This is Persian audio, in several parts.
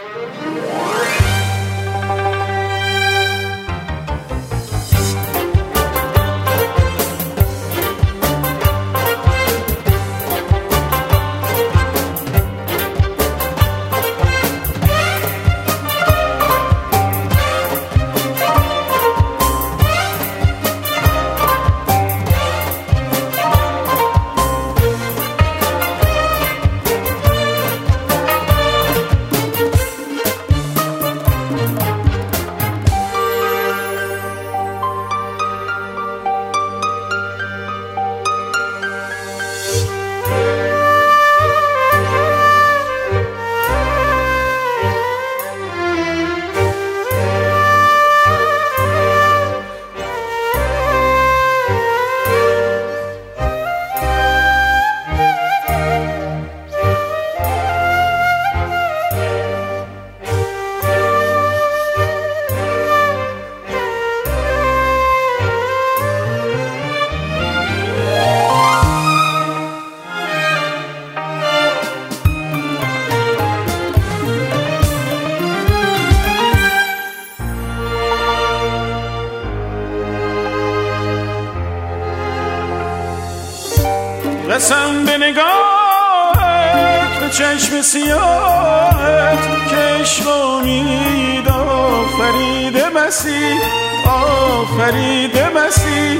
قسم به نگاهت، به چشم سیاهت که عشق امید آفریده مسیح، آفریده مسیح.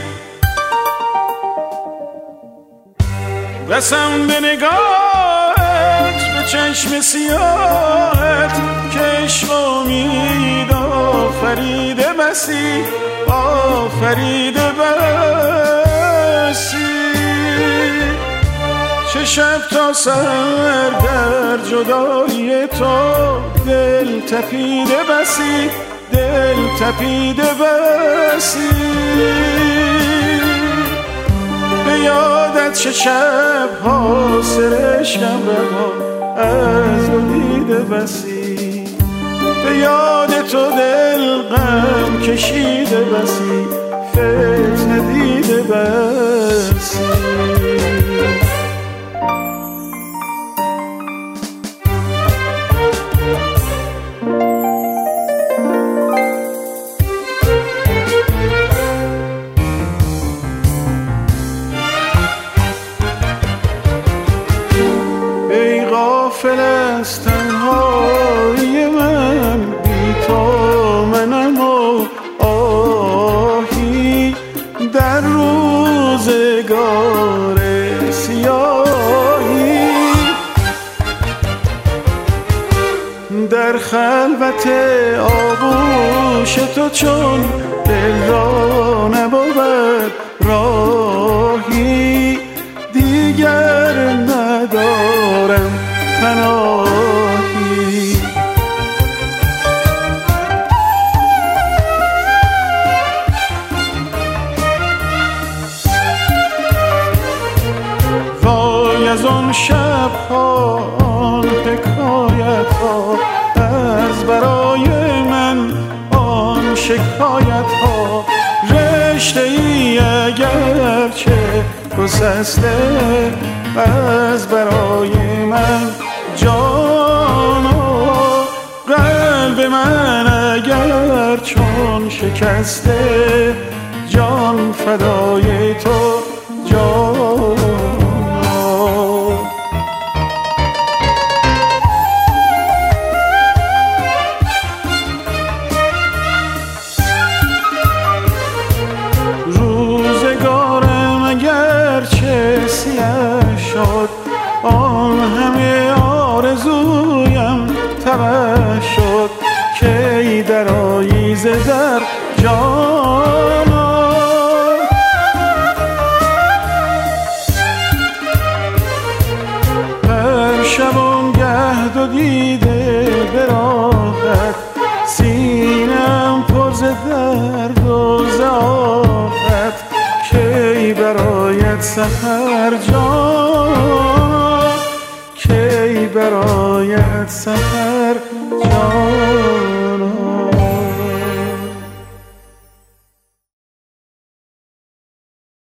قسم به نگاهت، به چشم سیاهت که عشق امید آفریده مسیح، آفریده مسیح. چه شب تا سر در جدایی تو دل تپیده بسی، دل تپیده بسی. به یادت چه شب ها سرشکم رها از دو دیده بسی، به یاد تو دل غم کشیده بسی، فتنه دیده بسی. غافل از تنهایی من، بی تو منم و آهی در روزگار سیاهی. در خلوت آغوش تو چون دل را نبود راهی، دیگر ندارم پناهی. وای از آن شب‌ها، آن حکایت‌ها، از برای من آن شکایت‌ها. رشته‌ای اگرچه گسسته از برای من جانا، قلب من اگر چون شکسته جان فدای تو جانا. روزگارم اگرچه سیاه شد، آن همه آرزویم تبه شد، کی درآیی ز در جانا. هر شبانگه دو دیده به راحت، سینه‌ام پر ز درد و ز آفت، کی برایت سحر جان، کی برایت سحر جان.